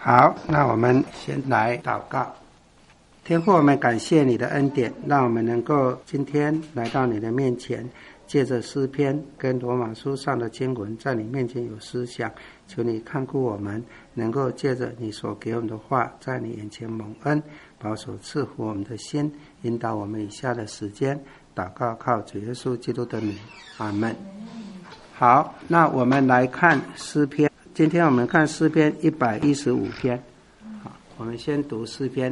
好，那我们先来祷告。天父，我们感谢你的恩典，让我们能够今天来到你的面前，借着诗篇跟罗马书上的经文，在你面前有思想，求你看顾我们，能够借着你所给我们的话，在你眼前蒙恩，保守赐福我们的心，引导我们以下的时间祷告，靠主耶稣基督的名，阿们。好，那我们来看诗篇。今天我们看诗篇115篇。好，我们先读诗篇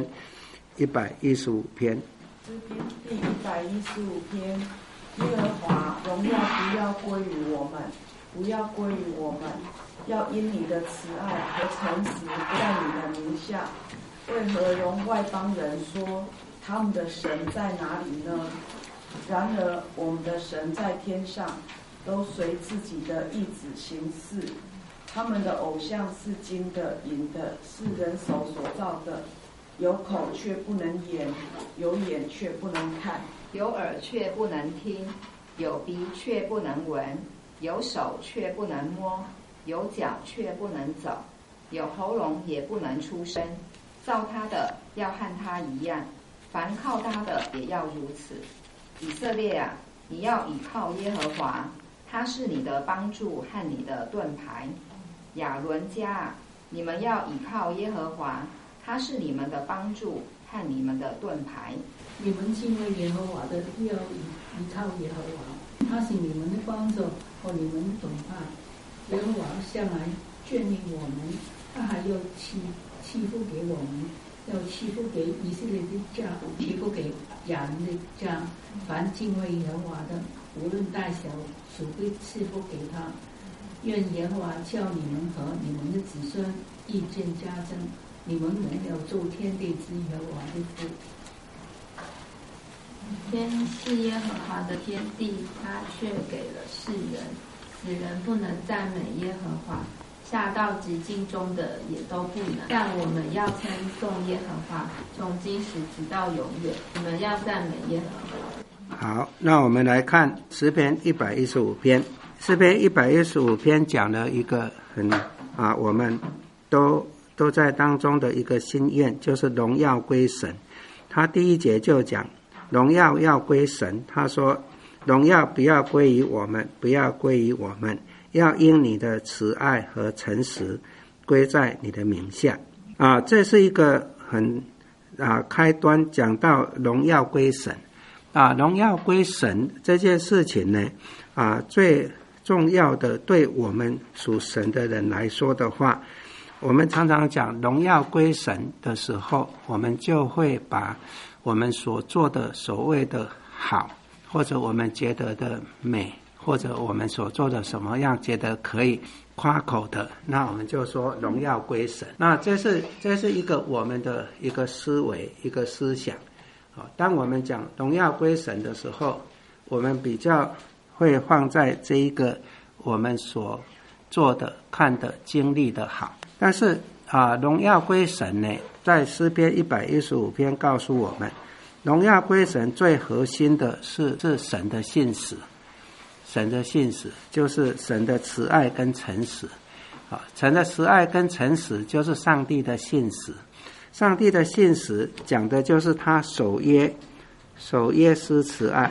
115篇。 诗篇第115篇，耶和华，荣耀不要归于我们，不要归于我们，要因你的慈爱和诚实在你的名下。为何容外邦人说他们的神在哪里呢？然而我们的神在天上，都随自己的意志行事。他们的偶像是金的、银的，是人手所造的，有口却不能言，有眼却不能看， 有耳却不能听，有鼻却不能闻，有手却不能摸，有脚却不能走，有喉咙也不能出声。造他的要和他一样，凡靠他的也要如此。以色列啊，你要倚靠耶和华，他是你的帮助和你的盾牌。亚伦家啊，你们要倚靠耶和华，他是你们的帮助和你们的盾牌。 你们敬畏耶和华的，要依靠耶和华，他是你们的帮助和你们的盾牌。耶和华向来眷恋我们，他还要赐福给我们，要赐福给以色列的家，赐福给亚伦的家。凡敬畏耶和华的，无论大小，主会赐福给他。愿耶和华叫你们和你们的子孙益见加增，你们能了做天地之耶和华的父。 天是耶和华的天地，他却给了世人，使人不能赞美耶和华，下到极境中的也都不能。但我们要称颂耶和华，从今时直到永远。你们要赞美耶和华。 好，那我们来看诗篇115篇。诗篇115篇讲了一个我们都在当中的一个心愿，就是荣耀归神。他第一节就讲荣耀要归神，他说荣耀不要归于我们，不要归于我们，要因你的慈爱和诚实归在你的名下。这是一个开端，讲到荣耀归神。荣耀归神这件事情呢，最重要的，对我们属神的人来说的话，我们常常讲荣耀归神的时候，我们就会把我们所做的所谓的好，或者我们觉得的美，或者我们所做的什么样觉得可以夸口的，那我们就说荣耀归神。那这是一个我们的一个思维，一个思想。当我们讲荣耀归神的时候，我们比较会放在这一个我们所做的、看的、经历的好。但是荣耀归神呢，在诗篇115篇告诉我们，荣耀归神最核心的是神的信实。神的信实就是神的慈爱跟诚实。神的慈爱跟诚实就是上帝的信实。上帝的信实讲的就是他守约施慈爱。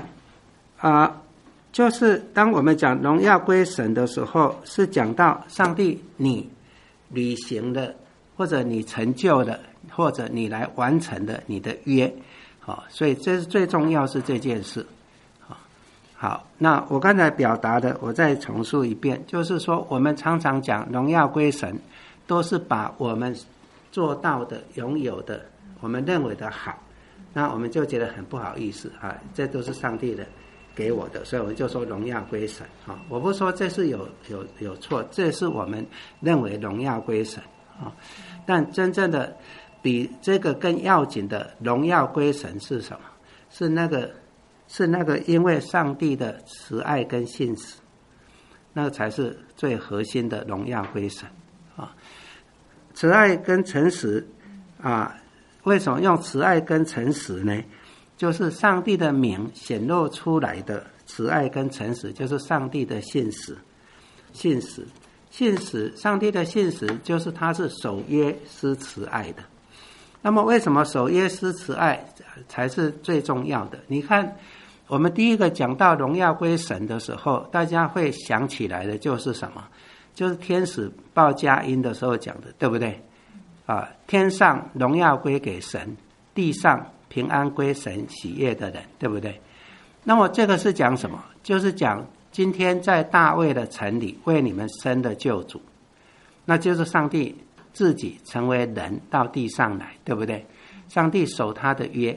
就是当我们讲荣耀归神的时候，是讲到上帝你履行的，或者你成就的，或者你来完成的你的约。所以这是最重要，是这件事。好，那我刚才表达的我再重述一遍，就是说我们常常讲荣耀归神，都是把我们做到的、拥有的，我们认为的好，那我们就觉得很不好意思这都是上帝的给我的，所以我就说荣耀归神。我不说这是有错，这是我们认为荣耀归神。但真正的比这个更要紧的荣耀归神是什么？是那个因为上帝的慈爱跟信实，那个才是最核心的荣耀归神。慈爱跟诚实为什么用慈爱跟诚实呢？就是上帝的名显露出来的慈爱跟诚实，就是上帝的信实。 信实，上帝的信实就是他是守约施慈爱的。那么为什么守约施慈爱才是最重要的？你看我们第一个讲到荣耀归神的时候，大家会想起来的就是什么？就是天使报佳音的时候讲的，对不对？天上荣耀归给神，地上平安归神喜悦的人，对不对？那么这个是讲什么？就是讲今天在大卫的城里为你们生的救主，那就是上帝自己成为人到地上来，对不对？上帝守他的约，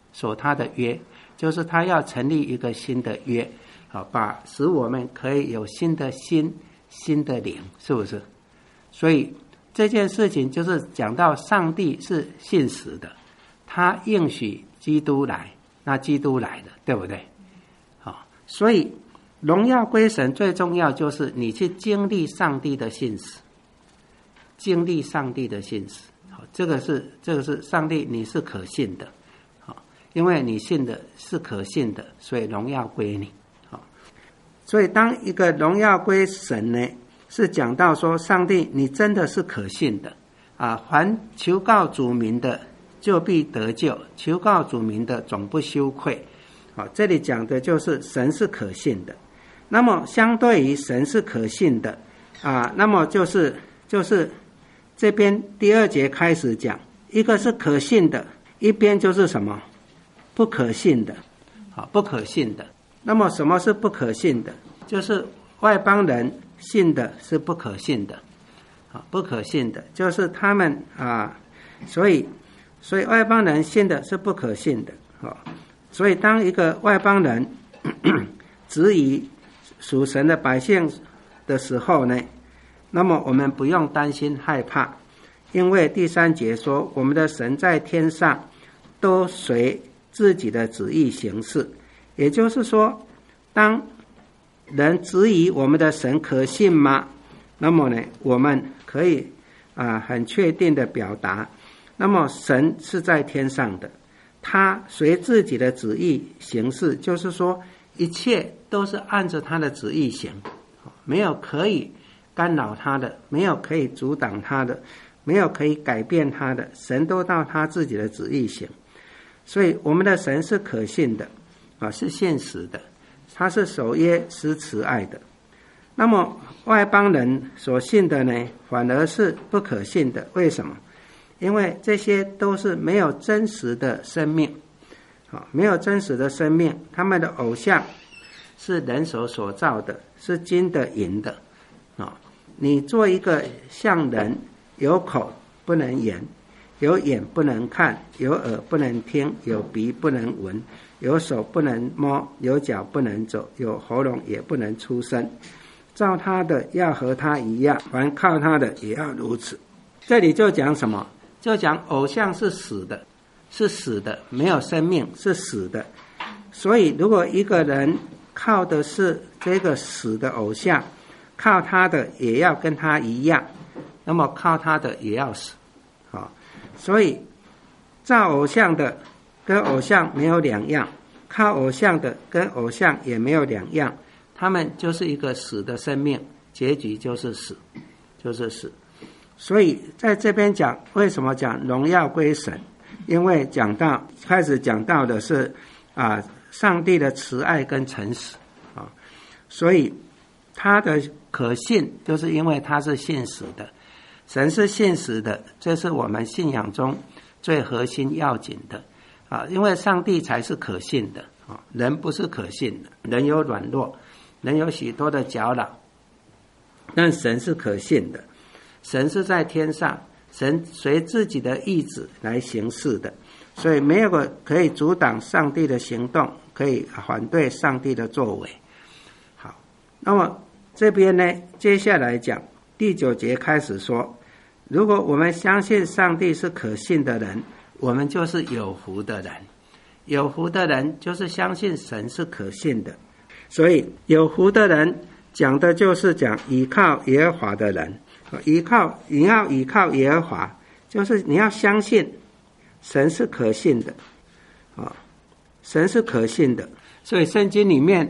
就是他要成立一个新的约，使我们可以有新的心、新的灵，是不是？所以这件事情就是讲到上帝是信实的，他应许基督来，那基督来了，对不对？所以荣耀归神最重要就是你去经历上帝的信实，经历上帝的信实，这个是上帝你是可信的，因为你信的是可信的，所以荣耀归你。所以当一个荣耀归神呢，是讲到说上帝你真的是可信的凡求告主名的就必得救，求告主名的总不羞愧。这里讲的就是神是可信的。那么相对于神是可信的那么就是这边第2节开始讲，一个是可信的，一边就是什么？不可信的。不可信的。那么什么是不可信的？就是外邦人信的是不可信的。不可信的就是他们所以外邦人信的是不可信的。所以当一个外邦人质疑属神的百姓的时候呢，那么我们不用担心害怕，因为第3节说我们的神在天上都随自己的旨意行事。也就是说当人质疑我们的神可信吗？那么呢我们可以很确定的表达，那么神是在天上的，他随自己的旨意行事，就是说一切都是按着他的旨意行，没有可以干扰他的，没有可以阻挡他的，没有可以改变他的，神都到他自己的旨意行。所以我们的神是可信的是现实的，他是守约施慈爱的。那么外邦人所信的呢，反而是不可信的。为什么？因为这些都是没有真实的生命，没有真实的生命，他们的偶像是人手所造的，是金的银的。你做一个像人，有口不能言，有眼不能看，有耳不能听，有鼻不能闻，有手不能摸，有脚不能走，有喉咙也不能出声。造他的要和他一样，凡靠他的也要如此。这里就讲什么？就讲偶像是死的，是死的，没有生命，是死的。所以如果一个人靠的是这个死的偶像，靠他的也要跟他一样，那么靠他的也要死。所以造偶像的跟偶像没有两样，靠偶像的跟偶像也没有两样，他们就是一个死的生命，结局就是死，就是死。所以在这边讲，为什么讲荣耀归神？因为开始讲到的是上帝的慈爱跟诚实所以他的可信就是因为他是信实的，神是信实的，这是我们信仰中最核心要紧的因为上帝才是可信的人不是可信的，人有软弱，人有许多的搅扰，但神是可信的。神是在天上，神随自己的意志来行事的，所以没有个可以阻挡上帝的行动，可以反对上帝的作为。好，那么这边呢，接下来讲第9节开始说，如果我们相信上帝是可信的人，我们就是有福的人。有福的人就是相信神是可信的，所以有福的人讲的就是讲依靠耶和华的人。你要依靠耶和华，就是你要相信神是可信的神是可信的。所以圣经里面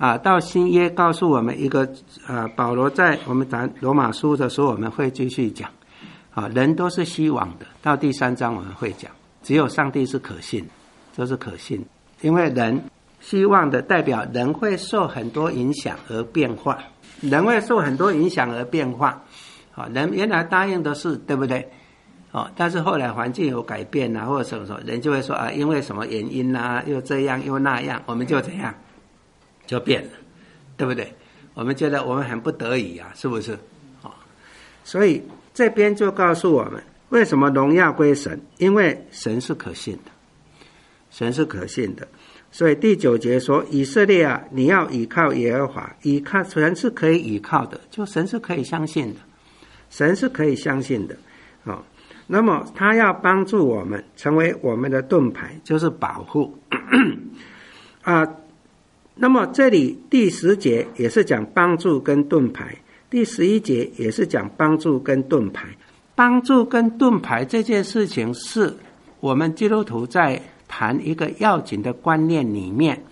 到新约告诉我们一个保罗在我们谈罗马书的时候，我们会继续讲人都是虚妄的，到第3章我们会讲，只有上帝是可信，这是可信，因为人虚妄的代表人会受很多影响而变化，人会受很多影响而变化人原来答应的事，对不对但是后来环境有改变或者什么人就会说因为什么原因又这样又那样，我们就怎样就变了，对不对？我们觉得我们很不得已是不是所以这边就告诉我们为什么荣耀归神，因为神是可信的，神是可信的。所以第9节说，以色列啊，你要倚靠耶和华，倚靠神是可以倚靠的，就神是可以相信的，神是可以相信的那么他要帮助我们，成为我们的盾牌，就是保护那么这里第10节也是讲帮助跟盾牌，第11节也是讲帮助跟盾牌。帮助跟盾牌这件事情是我们基督徒在谈一个要紧的观念里面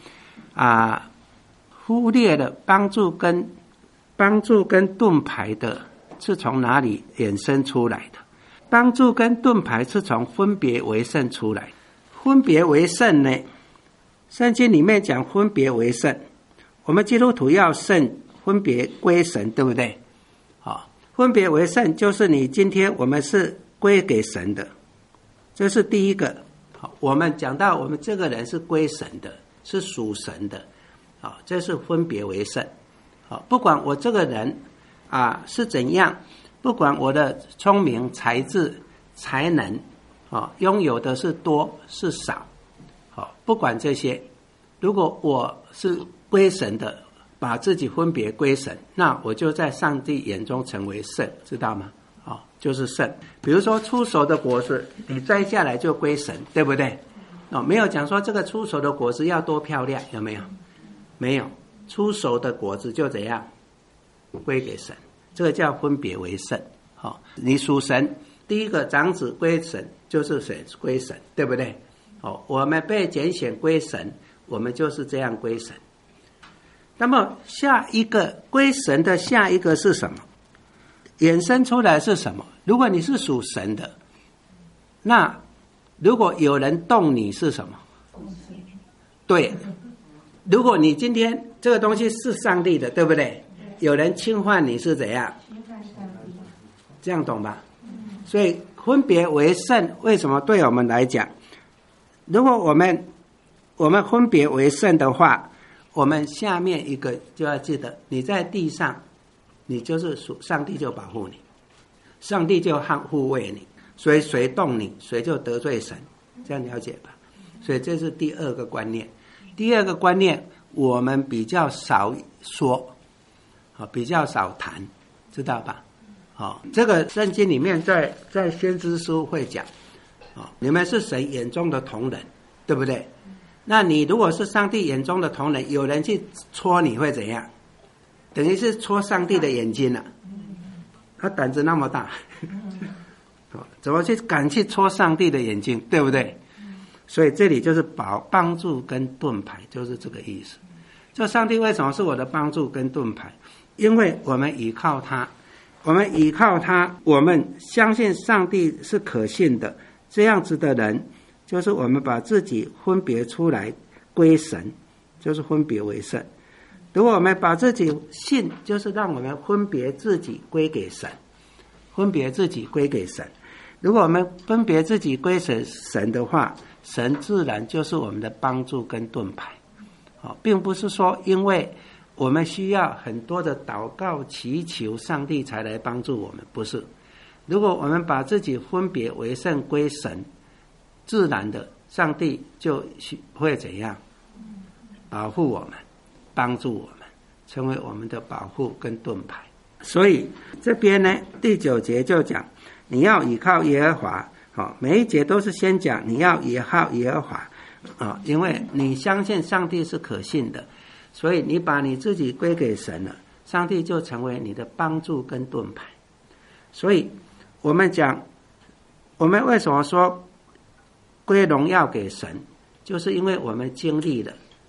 忽略了帮助跟盾牌的是从哪里衍生出来的。帮助跟盾牌是从分别为圣出来。分别为圣呢，圣经里面讲分别为圣，我们基督徒要圣，分别归神，对不对分别为圣就是你今天我们是归给神的，这是第一个我们讲到我们这个人是归神的，是属神的这是分别为圣不管我这个人是怎样，不管我的聪明才智才能拥有的是多是少不管这些，如果我是归神的，把自己分别归神，那我就在上帝眼中成为圣，知道吗就是圣。比如说出熟的果子你摘下来就归神，对不对没有讲说这个出熟的果子要多漂亮，有没有？没有，出熟的果子就怎样归给神，这个叫分别为圣你属神，第一个长子归神就是神归神，对不对我们被拣选归神，我们就是这样归神。那么下一个归神的下一个是什么？衍生出来是什么？如果你是属神的，那如果有人动你是什么？对，如果你今天这个东西是上帝的，对不对？有人侵犯你是怎样？这样懂吧？所以分别为圣为什么对我们来讲，如果我们分别为圣的话，我们下面一个就要记得，你在地上你就是上帝就保护你，上帝就护卫你，所以谁动你谁就得罪神，这样了解吧？所以这是第二个观念。第二个观念我们比较少说比较少谈，知道吧这个圣经里面在先知书会讲你们是神眼中的同人，对不对？那你如果是上帝眼中的同人，有人去戳你会怎样？等于是戳上帝的眼睛了他胆子那么大怎么敢去戳上帝的眼睛，对不对？所以这里就是帮助跟盾牌，就是这个意思。就上帝为什么是我的帮助跟盾牌？因为我们依靠他，我们相信上帝是可信的，这样子的人就是我们把自己分别出来归神，就是分别为圣。如果我们把自己信，就是让我们分别自己归给神，分别自己归给神。如果我们分别自己归神的话，神自然就是我们的帮助跟盾牌并不是说因为我们需要很多的祷告祈求上帝才来帮助我们，不是。如果我们把自己分别为圣归神，自然的上帝就会怎样保护我们，帮助我们，成为我们的保护跟盾牌。所以这边呢第9节就讲你要倚靠耶和华每一节都是先讲你要倚靠耶和华因为你相信上帝是可信的，所以你把你自己归给神了，上帝就成为你的帮助跟盾牌。所以我们讲，我们为什么说归荣耀给神，就是因为我们经历了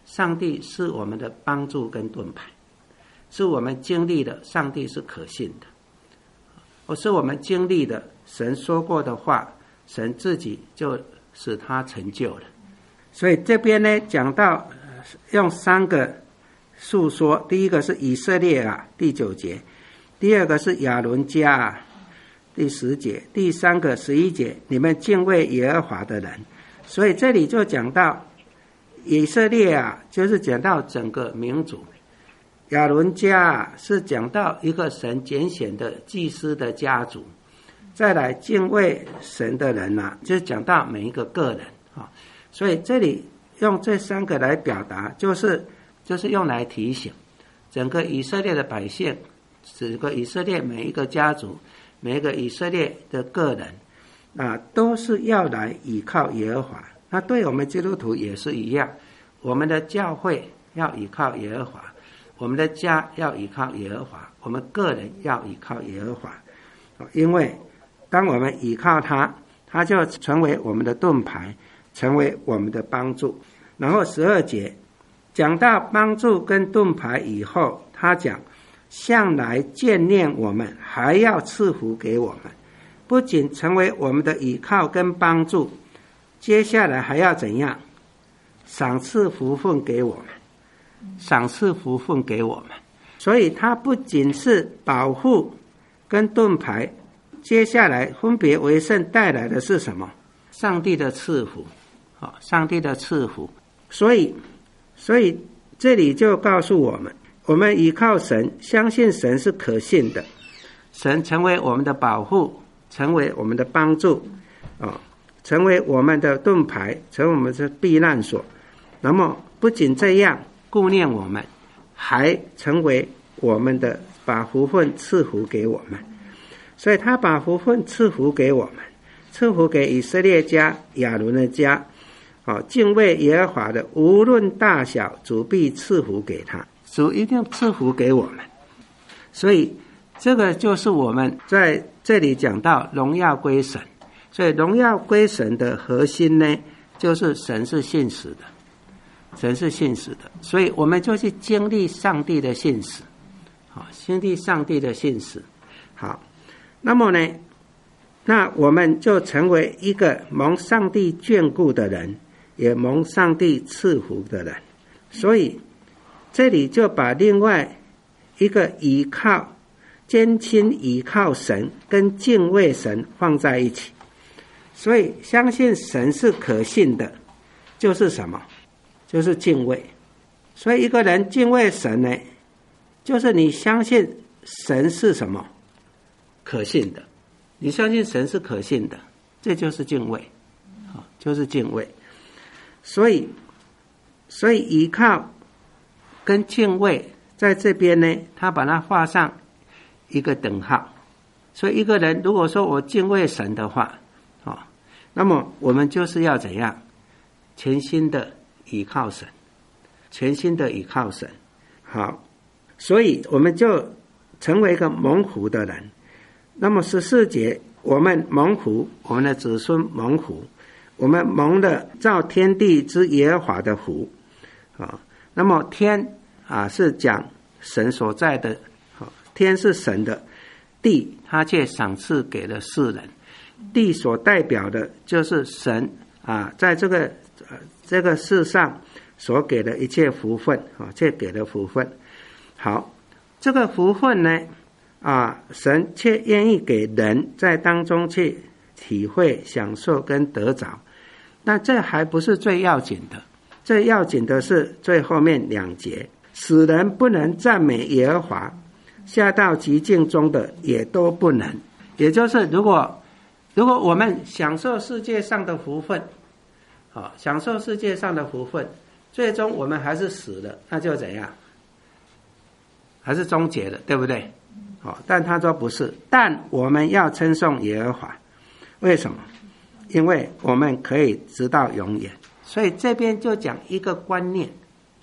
上帝是我们的帮助跟盾牌，是我们经历的上帝是可信的，或是我们经历的神说过的话，神自己就使他成就了。所以这边呢讲到用3个述说，第一个是以色列啊，第9节，第二个是亚伦家啊，第10节，第3个11节，你们敬畏耶和华的人。所以这里就讲到以色列啊，就是讲到整个民族，亚伦家啊是讲到一个神拣选的祭司的家族，再来敬畏神的人啊，就是讲到每一个个人啊。所以这里用这3个来表达，就是用来提醒整个以色列的百姓，整个以色列每一个家族，每一个以色列的个人啊，都是要来倚靠耶和华。那对我们基督徒也是一样，我们的教会要倚靠耶和华，我们的家要倚靠耶和华，我们个人要倚靠耶和华。因为当我们倚靠他，他就成为我们的盾牌，成为我们的帮助。然后12节讲到帮助跟盾牌以后，他讲向来眷念我们，还要赐福给我们，不仅成为我们的倚靠跟帮助，接下来还要怎样？赏赐福分给我们，赏赐福分给我们。所以他不仅是保护跟盾牌，接下来分别为圣带来的是什么？上帝的赐福，上帝的赐福。所以这里就告诉我们，我们依靠神，相信神是可信的，神成为我们的保护，成为我们的帮助，成为我们的盾牌，成为我们的避难所。那么不仅这样顾念我们，还成为我们的把福分赐福给我们。所以他把福分赐福给我们，赐福给以色列家、亚伦的家，敬畏耶和华的，无论大小，主必赐福给他，主一定赐福给我们。所以这个就是我们在这里讲到荣耀归神。所以荣耀归神的核心呢，就是神是信实的，神是信实的，所以我们就去经历上帝的信实，经历上帝的信实。好，那么呢，那我们就成为一个蒙上帝眷顾的人，也蒙上帝赐福的人。所以这里就把另外一个依靠、坚亲依靠神跟敬畏神放在一起。所以相信神是可信的，就是什么？就是敬畏。所以一个人敬畏神呢，就是你相信神是什么？可信的。你相信神是可信的，这就是敬畏，就是敬畏。所以依靠跟敬畏在这边呢，他把它画上一个等号。所以一个人如果说我敬畏神的话，那么我们就是要怎样？全心的依靠神，全心的依靠神。好，所以我们就成为一个蒙福的人。那么14节，我们蒙福，我们的子孙蒙福，我们蒙了造天地之耶和华的福。那么天是讲神所在的，天是神的，地他却赏赐给了世人。地所代表的就是神在这个世上所给的一切福分，却给了福分。好，这个福分呢，神却愿意给人在当中去体会、享受跟得着。但这还不是最要紧的，最要紧的是最后面2节，使人不能赞美耶和华，下到极境中的也都不能。也就是如果我们享受世界上的福分，享受世界上的福分，最终我们还是死了，那就怎样？还是终结了，对不对？但他说不是，但我们要称颂耶和华。为什么？因为我们可以直到永远。所以这边就讲一个观念，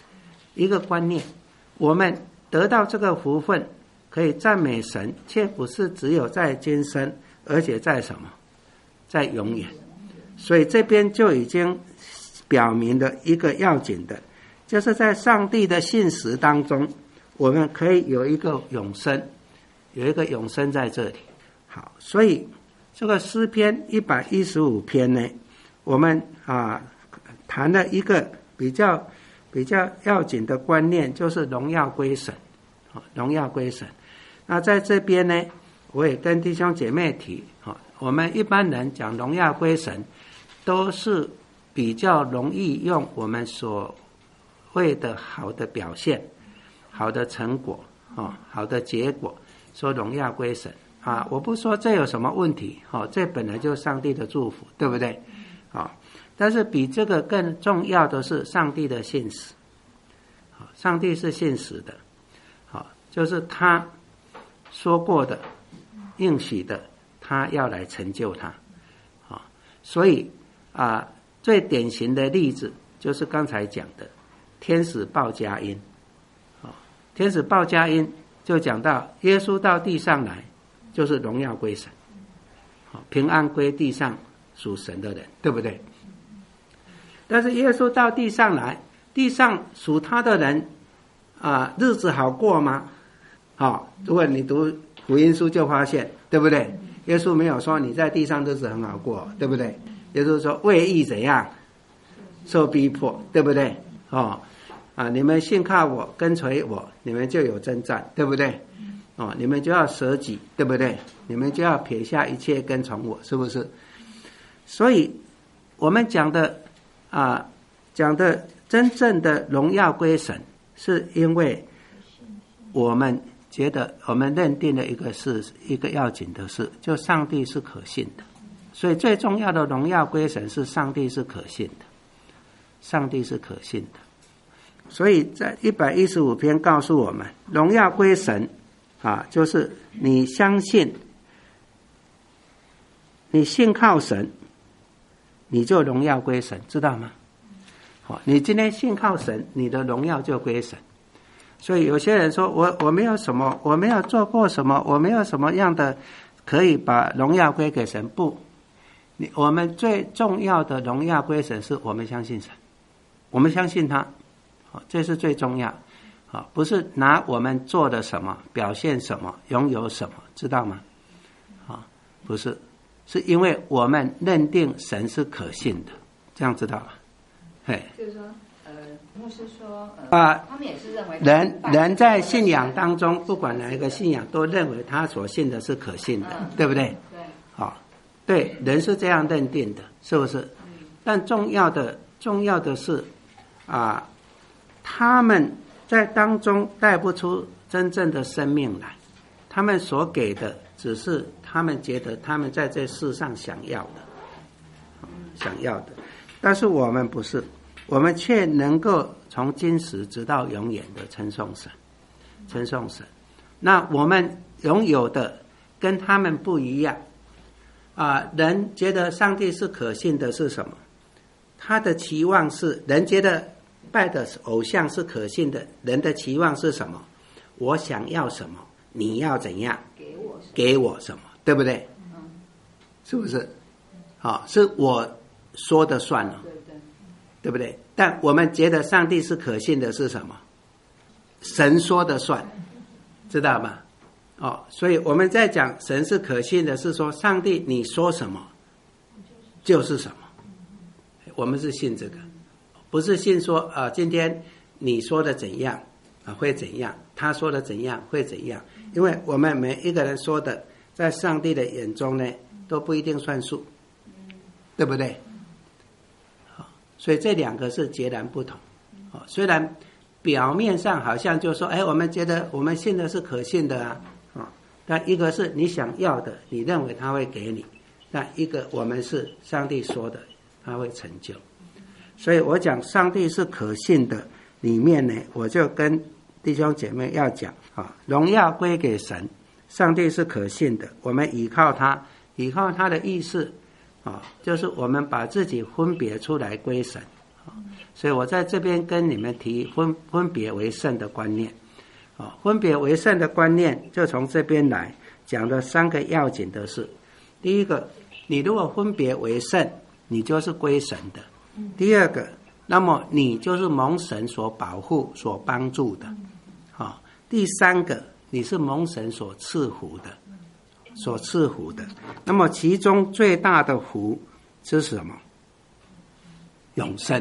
我们得到这个福分，可以赞美神，却不是只有在今生，而且在什么？在永远。所以这边就已经表明了一个要紧的， 就是在上帝的信实当中，我们可以有一个永生，有一个永生在这里。好，所以这个诗篇115篇呢，我们谈了一个比较要紧的观念，就是荣耀归神，荣耀归神。那在这边呢，我也跟弟兄姐妹提，我们一般人讲荣耀归神，都是比较容易用我们所谓的好的表现、好的成果、好的结果，说荣耀归神啊。我不说这有什么问题，这本来就是上帝的祝福，对不对？但是比这个更重要的是上帝的信实。上帝是信实的，就是他说过的、应许的，他要来成就他。所以最典型的例子就是刚才讲的天使报佳音。天使报佳音就讲到耶稣到地上来，就是荣耀归神，平安归地上属神的人，对不对？但是耶稣到地上来，地上属他的人日子好过吗？如果你读福音书就发现，对不对？耶稣没有说你在地上日子很好过，对不对？耶稣说为义怎样受逼迫，对不对？你们信靠我，跟随我，你们就有征战，对不对？你们就要舍己，对不对？你们就要撇下一切跟从我，是不是？所以我们讲的真正的荣耀归神，是因为我们觉得我们认定了一个要紧的事，就上帝是可信的。所以最重要的荣耀归神是上帝是可信的，上帝是可信的。所以在115篇告诉我们，荣耀归神就是你相信，你信靠神，你就荣耀归神，知道吗？你今天信靠神，你的荣耀就归神。所以有些人说我没有什么，我没有做过什么，我没有什么样的可以把荣耀归给神。不，我们最重要的荣耀归神是我们相信神，我们相信他，这是最重要。不是拿我们做的什么、表现什么、拥有什么，知道吗？不是，是因为我们认定神是可信的，这样知道吧？ 就是说，牧师说，他们也是认为人在信仰当中，不管哪一个信仰，都认为他所信的是可信的，对不对？对，对，人是这样认定的，是不是？但重要的是，他们在当中带不出真正的生命来，他们所给的只是他们觉得他们在这世上想要的，但是我们不是，我们却能够从今时直到永远的称颂神。那我们拥有的跟他们不一样人觉得上帝是可信的是什么？他的期望是，人觉得拜的偶像是可信的，人的期望是什么？我想要什么，你要怎样给我什么，对不对？是不是？是我说的算了，对不对？但我们觉得上帝是可信的是什么？神说的算，知道吗？所以我们在讲神是可信的，是说上帝你说什么就是什么。我们是信这个，不是信说今天你说的怎样会怎样，他说的怎样会怎样。因为我们每一个人说的，在上帝的眼中呢，都不一定算数，对不对？所以这两个是截然不同。虽然表面上好像就说我们觉得我们信的是可信的但一个是你想要的，你认为他会给你，但一个我们是上帝说的，他会成就。所以我讲上帝是可信的里面呢，我就跟弟兄姐妹要讲荣耀归给神，上帝是可信的，我们依靠他，依靠他的意思就是我们把自己分别出来归神。所以我在这边跟你们提分别为圣的观念分别为圣的观念就从这边来讲的3个要紧的事。第一个，你如果分别为圣，你就是归神的。第二个， 那么你就是蒙神所保护、所帮助的。第三个，你是蒙神所赐福的。那么其中最大的福是什么？永生。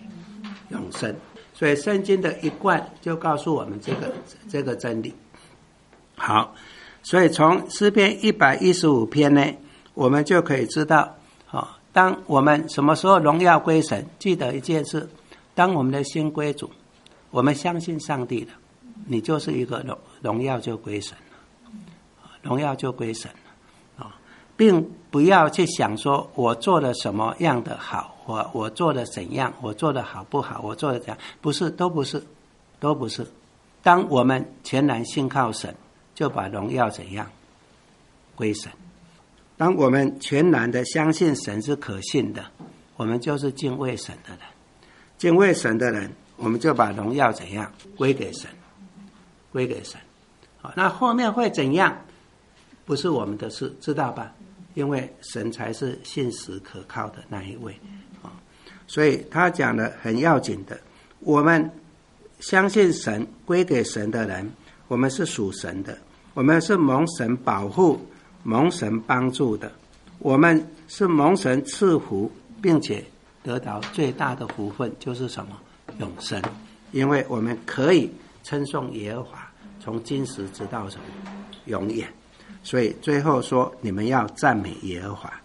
所以圣经的一贯就告诉我们这个真理。好，所以从诗篇115篇呢，我们就可以知道，当我们什么时候荣耀归神，记得一件事，当我们的心归主，我们相信上帝了，你就是一个荣耀就归神了，并不要去想说我做了什么样的好，我做了怎样，我做的好不好，我做的怎样，都不是。当我们全然信靠神，就把荣耀怎样归神。当我们全然的相信神是可信的，我们就是敬畏神的人。敬畏神的人，我们就把荣耀怎样归给神。那后面会怎样，不是我们的事，知道吧？因为神才是信实可靠的那一位。所以他讲的很要紧的，我们相信神归给神的人，我们是属神的，我们是蒙神保护、蒙神帮助的，我们是蒙神赐福，并且得到最大的福分就是什么？永生。因为我们可以称颂耶和华，从今时直到什么？永远。所以最后说，你们要赞美耶和华，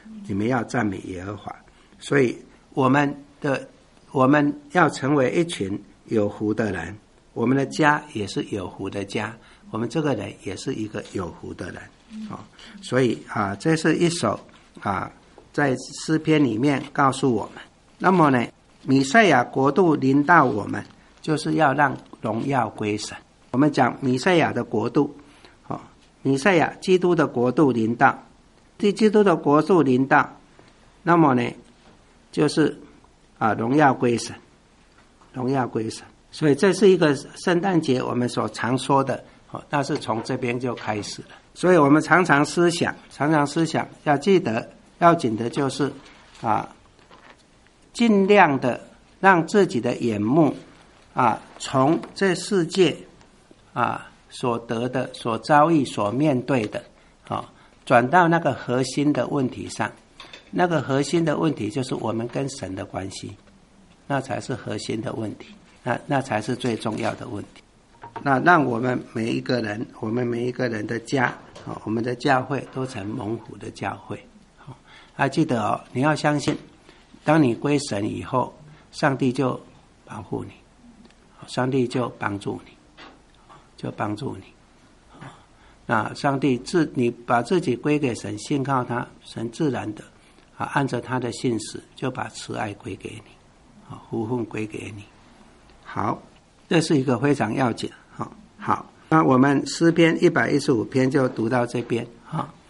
所以我们要成为一群有福的人，我们的家也是有福的家，我们这个人也是一个有福的人。所以这是一首在诗篇里面告诉我们。那么呢，弥赛亚国度临到我们，就是要让荣耀归神。我们讲弥赛亚的国度，弥赛亚基督的国度临到，基督的国度临到，那么呢，就是荣耀归神。所以这是一个圣诞节我们所常说的，但是从这边就开始了。所以我们常常思想要记得，要紧的就是尽量的让自己的眼目从这世界所得的、所遭遇、所面对的转到那个核心的问题上。那个核心的问题就是我们跟神的关系，那才是核心的问题，那才是最重要的问题。那让我们每一个人的家，我们的教会都成蒙福的教会。记得你要相信，当你归神以后，上帝就保护你，上帝就帮助你。那上帝你把自己归给神，信靠他，神自然的按着他的信实，就把慈爱归给你，福分归给你。好，这是一个非常要紧。好，那我们诗篇115篇就读到这边。